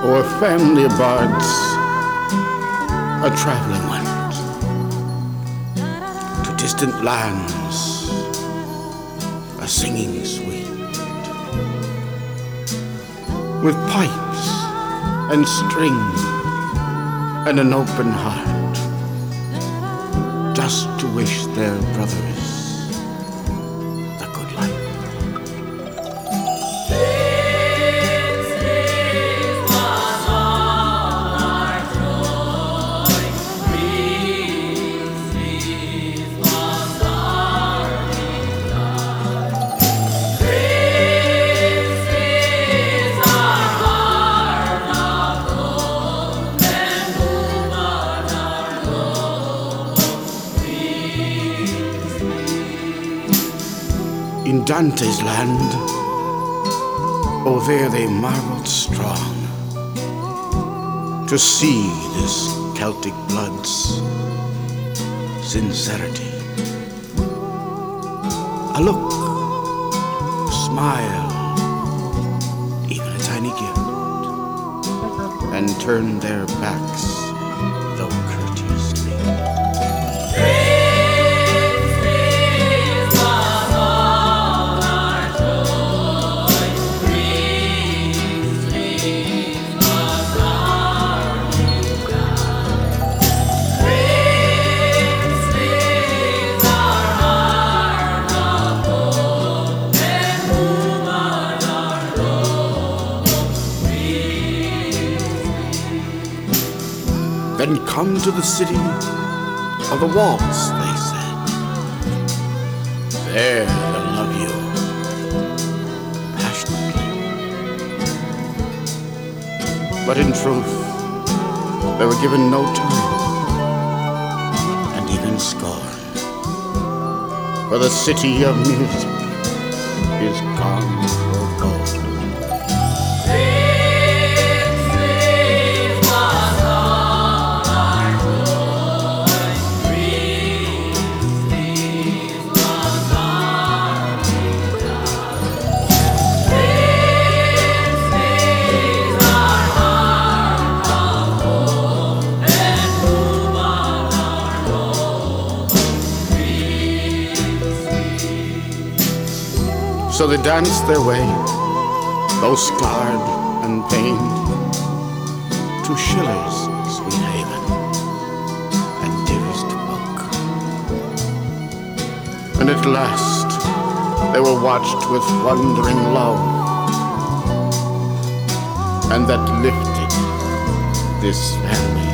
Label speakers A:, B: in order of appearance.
A: O'er family of bards, a traveling went to distant lands, a singing sweet, with pipes and string and an open heart, just to wish their brothers the good life. In Dante's land, oh, there they marveled strong to see this Celtic blood's sincerity. A look, a smile, even a tiny gift, and turned their backs, though courteously. Then come to the city of the waltz, they said. There they'll love you passionately. But in truth, they were given no time and even scorn. For the city of music is gone for gold. So they danced their way, though scarred and pained, to Schiller's sweet haven and dearest book. And at last they were watched with wondering love, and that lifted this family